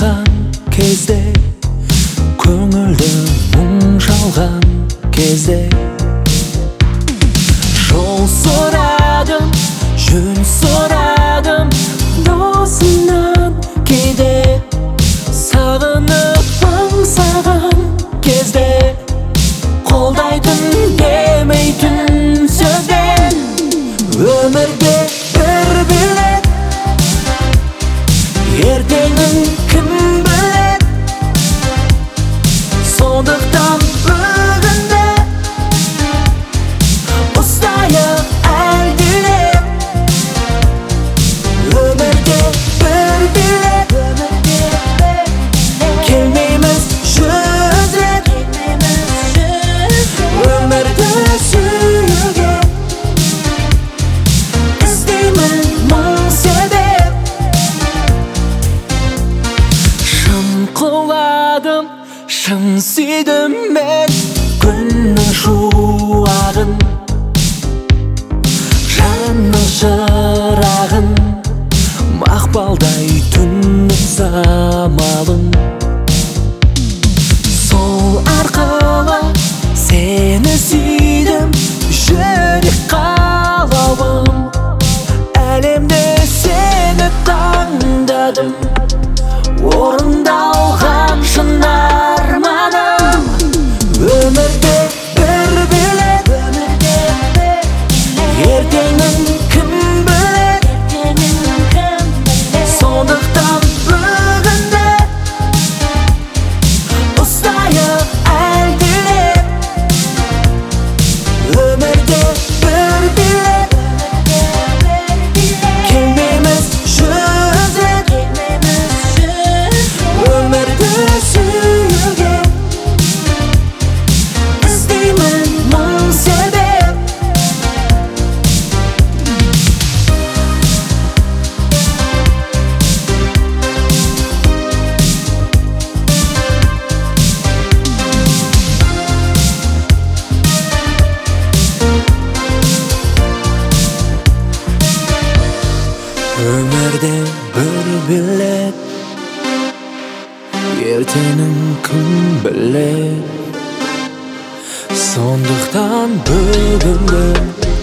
шалған кезде, көңілді мұң шалған кезде, жол сұрадым, жөн сұрадым досымнан кейде, сағынып аңсаған кезде, қолдайтын демейтін сөзбен өмірде бір билет, ертеңін кім білет, сондықтан бүгінде ұстайық әлдилеп. Өмірде бір билет, келмейміз жүз рет, өмірді сүюге іздеймін мың себеп. Шын құладым, шын сүйдім мен күннің шуағын, жанның шырағын, мақпалдай түннің самалын. Сол арқылы сені сүйдім, жүрек қалауым, әлемде сені таңдадым, орындалған шын арманым. Өмірде бір билет, ертеңін кім білет, сондықтан бүгінде ұстайық әлдилеп. Өмірде бір билет, келмейміз жүз рет, өмірді сүюге іздеймін мың себеп. Өмірде бір билет, ертеңін кім білет, сондықтан бүгінгі